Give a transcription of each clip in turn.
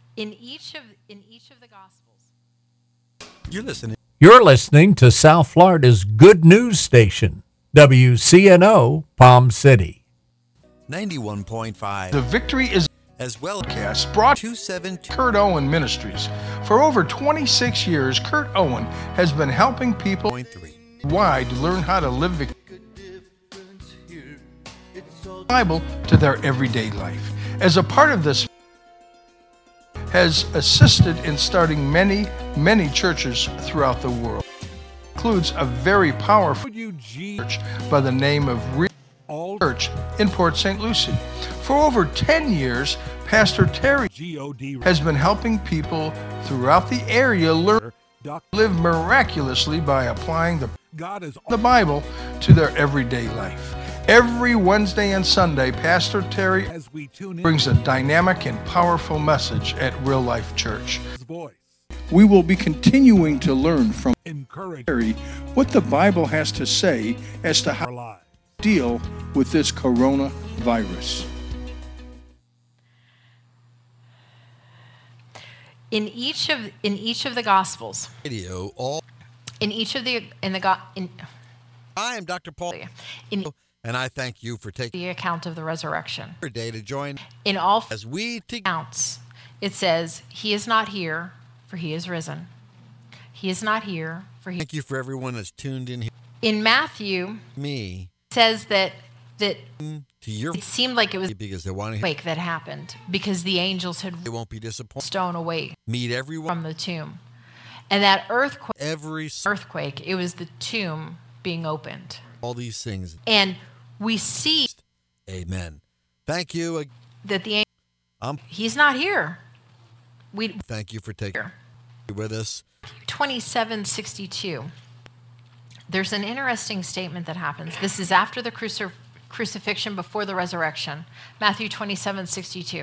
In each of the Gospels. You're listening to South Florida's good news station, WCNO Palm City. 91.5. The Victory is As well as brought to 272. Kurt Owen Ministries. For over 26 years, Kurt Owen has been helping people wide learn how to live the Bible to their everyday life. As a part of this, has assisted in starting many churches throughout the world. Includes a very powerful church by the name of Real Church in Port St. Lucie. For over 10 years, Pastor Terry has been helping people throughout the area learn to live miraculously by applying the Bible to their everyday life. Every Wednesday and Sunday, Pastor Terry brings a dynamic and powerful message at Real Life Church. We will be continuing to learn from Terry what the Bible has to say as to how to deal with this coronavirus. In each of the Gospels. Radio all. I am Dr. Paul. And I thank you for taking the account of the resurrection. Your day to join in all as we accounts. It says, "He is not here, for he is risen. He is not here, for he." Thank you for everyone that's tuned in here. In Matthew, me it says that to your it seemed like it was because they want to quake that happened because the angels had they won't be disappointed. Stone away. Meet everyone from the tomb, and that earthquake. It was the tomb being opened. All these things. And we see. Amen. Thank you. That the he's not here. We thank you for taking with us. 27:62. There's an interesting statement that happens. This is after the crucifixion, before the resurrection. Matthew 27:62.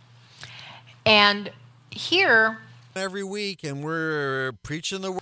And here every week, and we're preaching the word.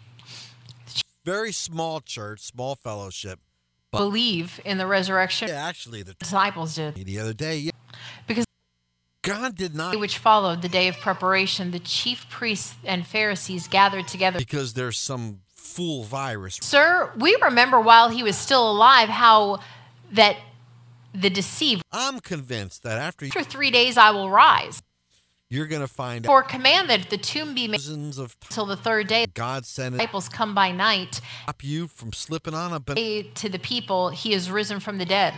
Very small church, small fellowship. Believe in the resurrection. Yeah, actually, the disciples did. The other day, yeah. Because God did not. Which followed the day of preparation, the chief priests and Pharisees gathered together. Because there's some fool virus. Sir, we remember while he was still alive how that the deceiver. I'm convinced that after 3 days I will rise. You're going to find for command that the tomb be made until the third day. God sent disciples come by night. Stop you from slipping on a to the people, he is risen from the dead.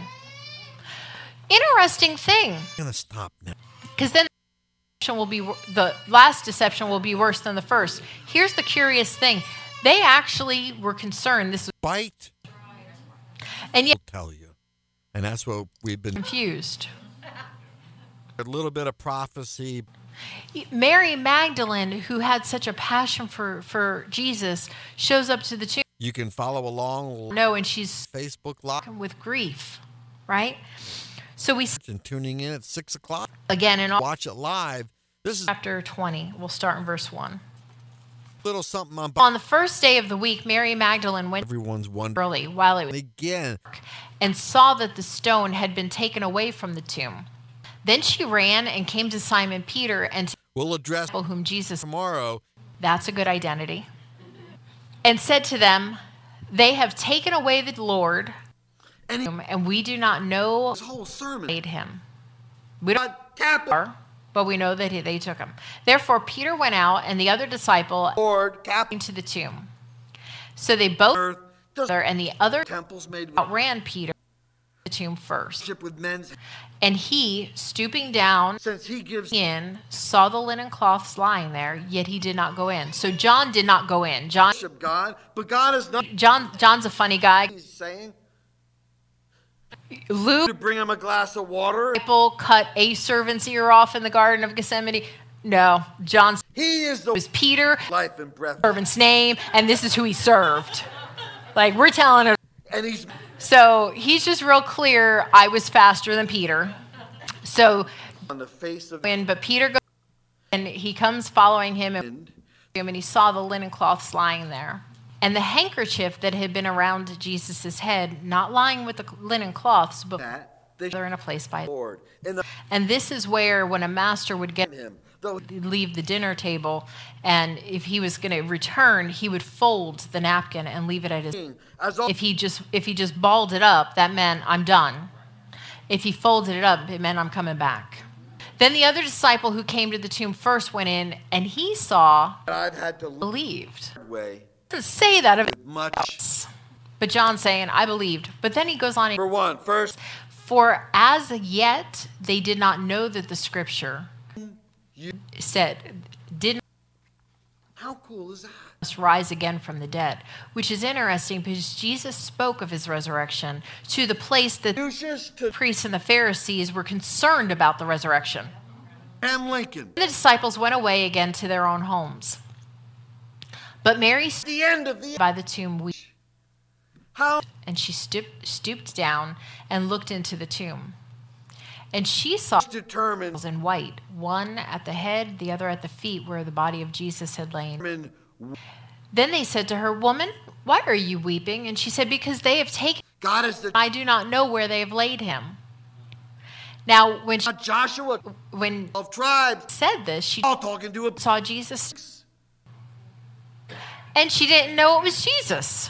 Interesting thing. I'm going to stop now. Because then the last deception will be worse than the first. Here's the curious thing. They actually were concerned this was bite. And yet I'll tell you. And that's what we've been confused. A little bit of prophecy. Mary Magdalene, who had such a passion for Jesus, shows up to the tomb. You can follow along. No, and she's Facebook Live with grief, right? So we and tuning in at 6:00 again and watch it live. This is chapter 20. We'll start in verse 1. Little something on the first day of the week, Mary Magdalene went everyone's wondering early while it was again and saw that the stone had been taken away from the tomb. Then she ran and came to Simon Peter and to we'll address people whom Jesus tomorrow. That's a good identity. And said to them, "They have taken away the Lord, and we do not know his whole sermon made him. We don't but we know that they took him. Therefore Peter went out and the other disciple into the tomb. So they both and the other temples made outran Peter the tomb first. And he, stooping down, since he gives in, saw the linen cloths lying there, yet he did not go in. So John did not go in. John, God, but God is not. John's a funny guy. He's saying, Luke, to bring him a glass of water. People cut a servant's ear off in the Garden of Gethsemane. No, John's. He is the was Peter, life and breath, servant's name, and this is who he served. Like we're telling her. And he's. So he's just real clear. I was faster than Peter. So on the face of but Peter goes and he comes following him and he saw the linen cloths lying there. And the handkerchief that had been around Jesus' head, not lying with the linen cloths, but they're in a place by Lord. and this is where when a master would get him, leave the dinner table, and if he was going to return, he would fold the napkin and leave it at his. If he just balled it up, that meant I'm done. If he folded it up, it meant I'm coming back. Then the other disciple who came to the tomb first went in, and he saw, I've had to believed. way. It doesn't say that of Much. else. But John's saying, I believed. But then he goes on. For one, first, For as yet they did not know that the scripture said, didn't how cool is that? rise again from the dead, which is interesting because Jesus spoke of his resurrection to the place that the Lucius to priests and the Pharisees were concerned about the resurrection. Abraham Lincoln. The disciples went away again to their own homes. But Mary stood The end of the by the tomb weeping, how and she stooped down and looked into the tomb. And she saw determined in white, one at the head, the other at the feet, where the body of Jesus had lain. Then they said to her, Woman, why are you weeping? And she said, Because they have taken God is the I do not know where they have laid him. Now, when Joshua of tribes said this, she all talking to a saw Jesus, and she didn't know it was Jesus.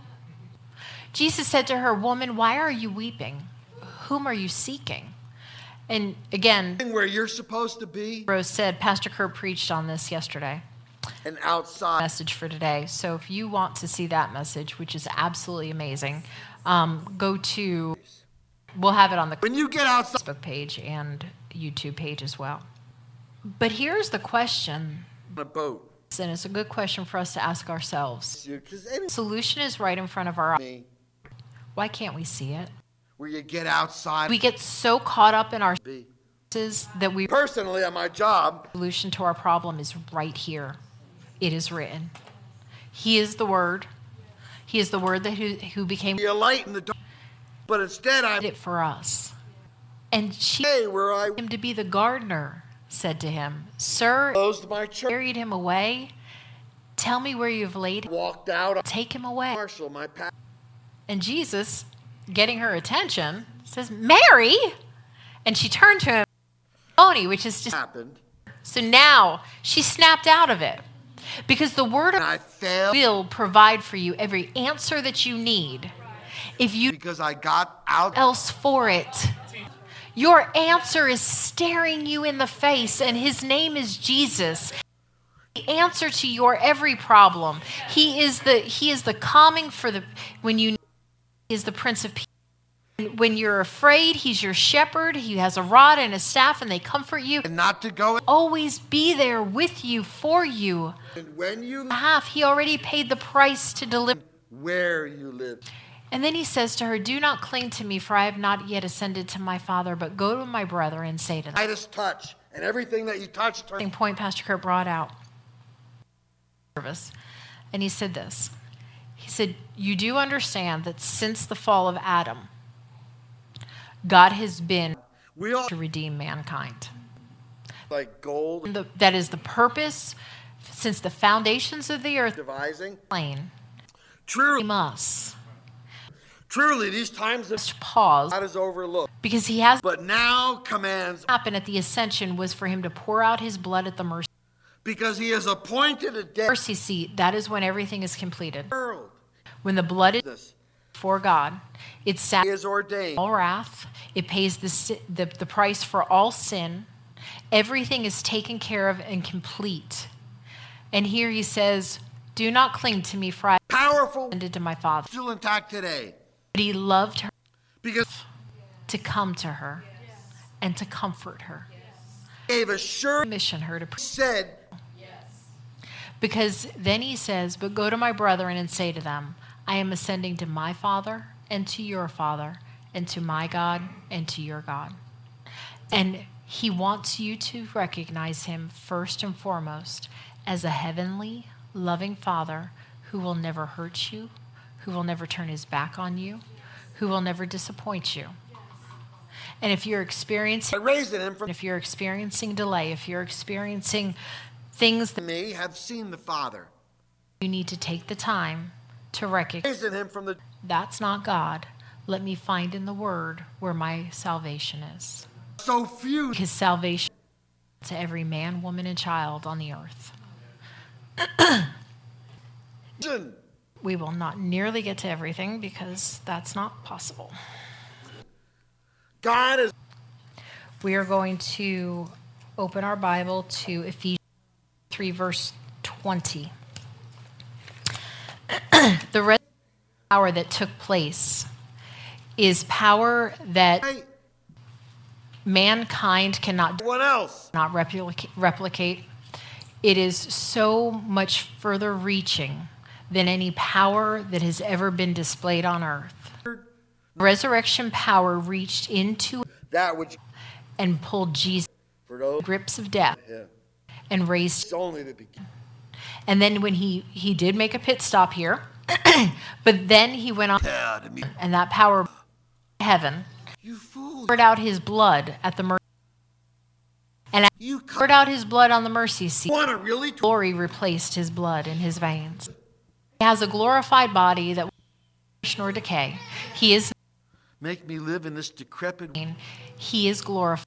Jesus said to her, Woman, why are you weeping? Whom are you seeking? And again, where you're supposed to be Rose said, Pastor Kurt preached on this yesterday. and outside. Message for today. So if you want to see that message, which is absolutely amazing, go to, we'll have it on the When you get outside Facebook page and YouTube page as well. But here's the question, on a boat, and it's a good question for us to ask ourselves. because The solution is right in front of our eyes. me Why can't we see it? where you get outside. We get so caught up in our be. senses that we Personally, on my job, solution to our problem is right here. It is written. He is the Word. He is the Word that who became be a light in the dark. But instead, I it for us. And she say where I him to be the gardener, said to him, Sir, closed my church, carried him away. Tell me where you've laid him. walked out. Take him away. Marshall, my pastor. And Jesus, getting her attention, says, Mary! And she turned to him, Oni, which is just. Happened. So now she snapped out of it. Because the Word And I failed will provide for you every answer that you need. If you because I got out. else for it. Your answer is staring you in the face, and his name is Jesus. The answer to your every problem. He is the calming for the when you he is the Prince of Peace. When you're afraid, he's your shepherd. He has a rod and a staff, and they comfort you. And not to go. Always be there with you, for you. And when you He already paid the price to deliver. where you live. And then he says to her, Do not cling to me, for I have not yet ascended to my Father, but go to my brethren and say to them. Midas touch, and everything that you touch turns. Point Pastor Kurt brought out. And he said this. He said, You do understand that since the fall of Adam, God has been We all to redeem mankind. like gold And that is the purpose since the foundations of the earth devising. plain. Truly, Us truly, these times of to pause God is overlooked. because he has But now commands happened at the ascension was for him to pour out his blood at the because he has appointed a day mercy seat. That is when everything is completed. world. When the blood is This for God, it he has ordained. all wrath. It pays the price for all sin. Everything is taken care of and complete. And here he says, Do not cling to me, for I Powerful, ascended to my Father. still intact today. But he loved her Because to come to her and to comfort her. he gave assurance, Commission her to said, because then he says, But go to my brethren and say to them, I am ascending to my Father and to your Father and to my God and to your God. And he wants you to recognize him first and foremost as a heavenly, loving Father who will never hurt you, who will never turn his back on you, who will never disappoint you. And if you're experiencing raising him from delay, if you're experiencing things that me, have seen the Father. you need to take the time to recognize Raising him from the that's not God. Let me find in the Word where my salvation is. so few His salvation to every man, woman, and child on the earth. We will not nearly get to everything because that's not possible. God is. We are going to open our Bible to Ephesians 3, verse 20. The resurrection power that took place is power that mankind cannot replicate. It is so much further reaching than any power that has ever been displayed on earth. Resurrection power reached into That which and pulled Jesus for those grips of death and raised. it's only the beginning. And then when he did make a pit stop here, but then he went on, and that power heaven You fool. poured out his blood at the mercy, and You poured out his blood on the mercy seat. want to really Glory replaced his blood in his veins. He has a glorified body that will not perish nor decay. He is make me live in this decrepit. He is glorified.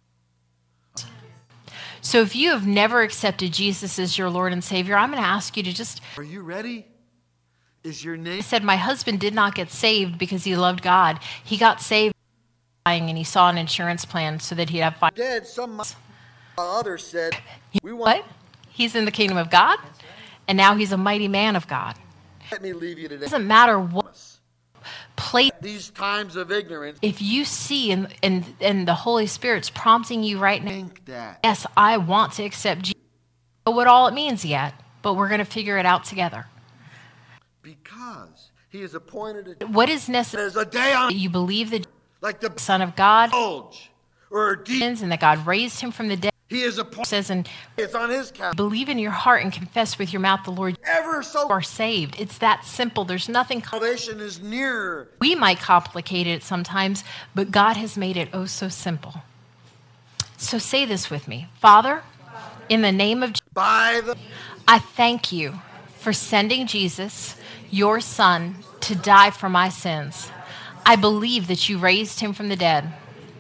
So if you have never accepted Jesus as your Lord and Savior, I'm going to ask you to just... Are you ready? Is your I name? said, my husband did not get saved because he loved God. He got saved and he saw an insurance plan so that he'd have fine. Dead. Some others said we want. What? He's in the kingdom of God, and now he's a mighty man of God. Let me leave you It today. doesn't matter what place. These times of ignorance. If you see and the Holy Spirit's prompting you right now, Think that. yes, I want to accept Jesus. I don't know what all it means yet, but we're going to figure it out together. Because he is appointed a, What is necessary? there's a day on You believe the like the Son of God bulge or a deep. and that God raised him from the dead. He is It appointed. says, and It's on his couch. believe in your heart and confess with your mouth the Lord, Ever so. you are saved. It's that simple. There's nothing. Salvation is nearer. We might complicate it sometimes, but God has made it oh so simple. So say this with me. Father, in the name of Jesus, By the I thank you for sending Jesus, your son, to die for my sins. I believe that you raised him from the dead.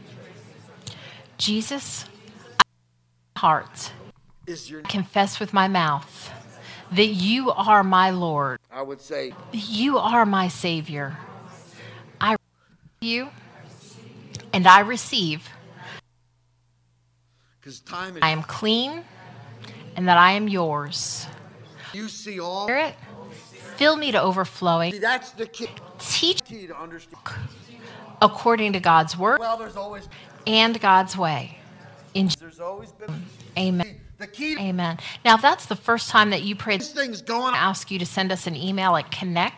Jesus, I heart is your. confess with my mouth that you are my Lord. I would say You are my Savior. I receive you and I receive. because time is. I am clean and that I am yours. You see all. Spirit, fill me to overflowing. See, that's the key. Teach Key to understand. according to God's word Well, there's always. and God's way. In There's always been. Amen. The key to Amen. Now, if that's the first time that you prayed, this thing's going I on. ask you to send us an email at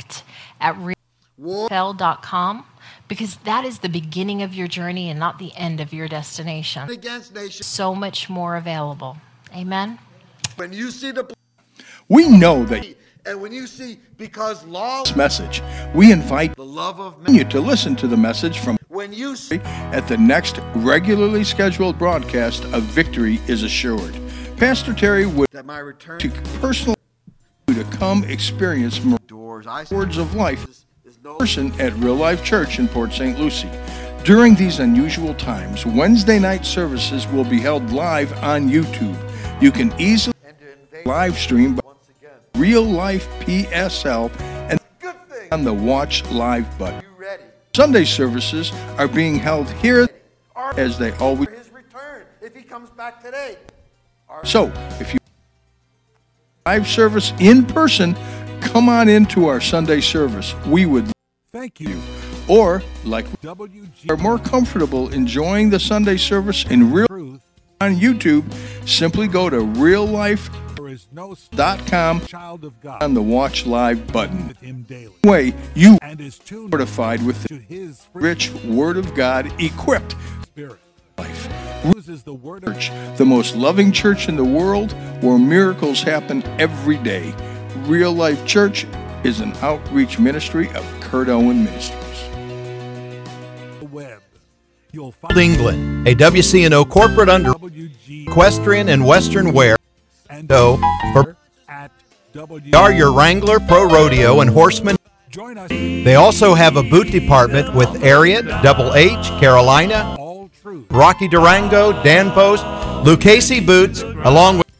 War connect@realfell.com because that is the beginning of your journey and not the end of your destination. against nations. So much more available. Amen. When you see the. We know that And when you see, because law. this message, we invite The love of man. you to listen to the message from When you see. at the next regularly scheduled broadcast of Victory is Assured. Pastor Terry would That my return. to personally to come experience Doors. I words of life is no. person at Real Life Church in Port St. Lucie. During these unusual times, Wednesday night services will be held live on YouTube. You can easily And to invade live stream by once again. Real Life PSL and Good thing. on the Watch Live button. You ready? Sunday services are being held here as they always. For his return, if he comes back today. So, if you live service in person, come on into our Sunday service. We would Thank you. or like WG are more comfortable enjoying the Sunday service in real Truth. on YouTube, simply go to reallife.com There is no child of God on the Watch Live button. with him daily Way you and is tuned fortified with the to his free rich Word of God equipped spirit. life. Uses the word of Church, the most loving church in the world, where miracles happen every day. Real Life Church is an outreach ministry of Kurt Owen Ministries. the web. You'll find England, a WCNO corporate under WG equestrian and western wear. and So, for at they are your Wrangler, Pro Rodeo, and Horseman. Join us. They also have a boot department with Ariat, Double H, Carolina. All true. Rocky Durango, Dan Post, Lucchese Boots, along with